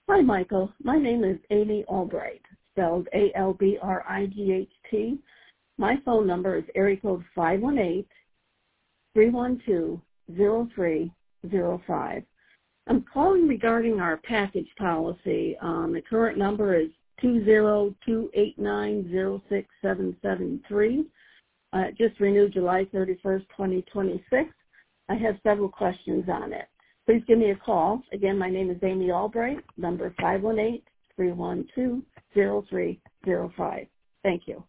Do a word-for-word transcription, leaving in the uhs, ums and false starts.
Hi, Michael. My name is Amy Albright, spelled A L B R I G H T. My phone number is area code five one eight, three one two, zero three zero five. I'm calling regarding our package policy. Um, the current number is two zero two eight nine zero six seven seven three. Uh, it just renewed July thirty-first, twenty twenty-six. I have several questions on it. Please give me a call. Again, my name is Amy Albright, number five one eight, three one two, zero three zero five. Thank you.